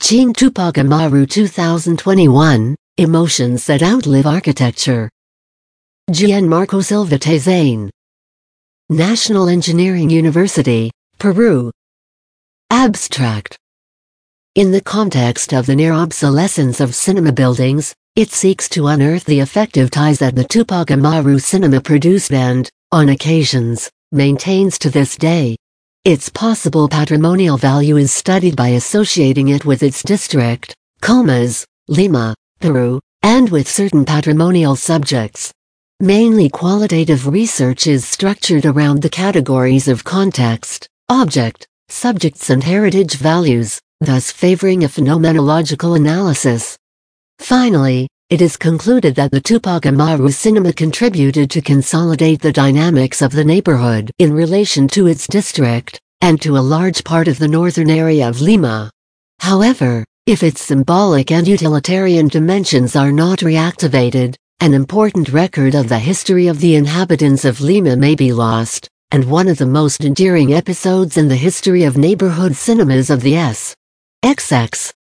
Jean Tupac Amaru 2021, Emotions That Outlive Architecture. Gianmarco Silva Tezain. National Engineering University, Peru. Abstract. In the context of the near obsolescence of cinema buildings, it seeks to unearth the effective ties that the Tupac Amaru cinema produced and, on occasions, maintains to this day. Its possible patrimonial value is studied by associating it with its district, Comas, Lima, Peru, and with certain patrimonial subjects. Mainly qualitative research is structured around the categories of context, object, subjects and heritage values, thus favoring a phenomenological analysis. Finally, it is concluded that the Tupac Amaru cinema contributed to consolidate the dynamics of the neighborhood in relation to its district, and to a large part of the northern area of Lima. However, if its symbolic and utilitarian dimensions are not reactivated, an important record of the history of the inhabitants of Lima may be lost, and one of the most enduring episodes in the history of neighborhood cinemas of the S.X.